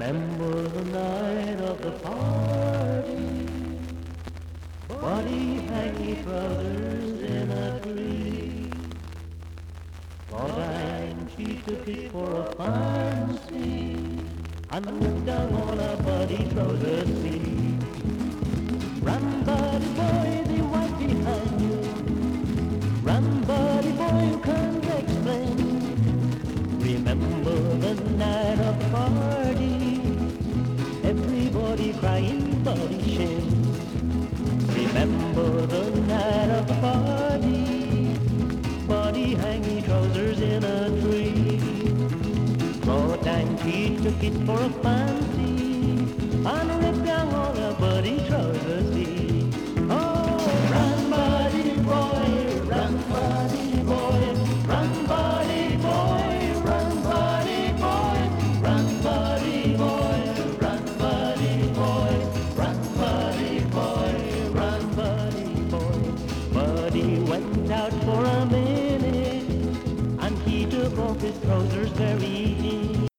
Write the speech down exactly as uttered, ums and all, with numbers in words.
Remember the night of the party, Buddy Hanky brothers in a tree. Thought and she took it for a fancy, and looked down on a Buddy trouser seat. Run, Buddy boy, the white behind you. Run, Buddy boy, you can't explain. Remember the night of the party, everybody crying Buddy shame. Remember the night of the party, Buddy hanging trousers in a tree. Thought and she took it for a fancy, and ripped down all the Buddy trousers see. Oh, run Buddy boy, run Buddy boy, run Buddy boy, run Buddy boy, run Buddy boy, run Buddy boy, run Buddy boy, run Buddy boy. Buddy went out for a minute, and he took off his trousers very